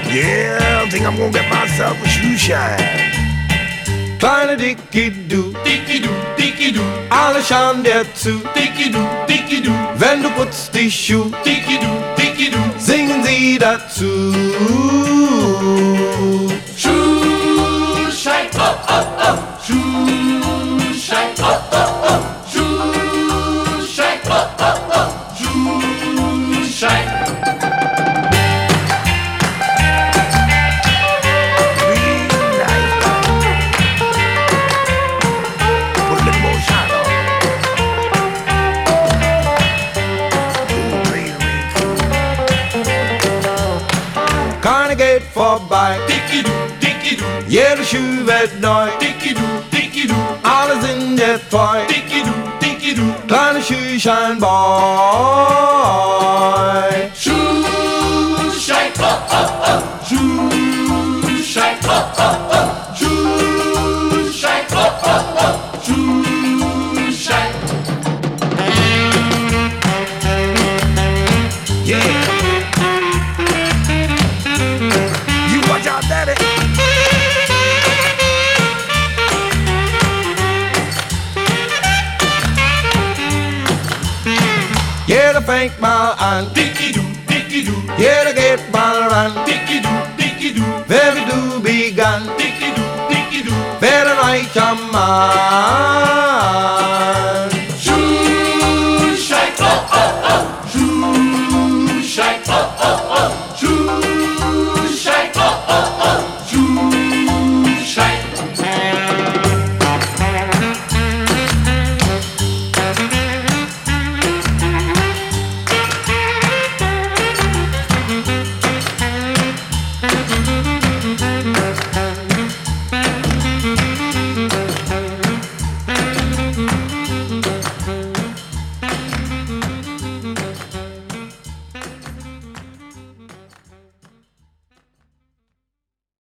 Yeah, I think I'm gonna get myself a shoe shine. Kleine Dickie-Du, Dickie-Du, Dickie-Du, alle schauen dir zu. Dickie-Du, Dickie-Du, Wenn du putzt die Schuhe, Dickie-Du, Dickie-Du, singen sie dazu. Schuhschein, oh, oh, oh, Schuhschein, oh, oh, oh, Schuhschein, oh, oh, oh, Schuhschein. Carnegie vorbei, Dickie-Du, Dickie-Du, jede Schuh wird neu. Dickie-Du, Dickie-Du, Alle sind dir treu, Dickie-Du, Dickie-Du, kleine Schuhscheinboy. Schuhschein, oh, oh, oh, Schuhschein, oh, oh, oh, Schuhschein, oh, oh, oh, Schuhschein. Yeah. You watch out, daddy. Jeder fängt mal an, Dickie-Du, Dickie-Du, jeder geht mal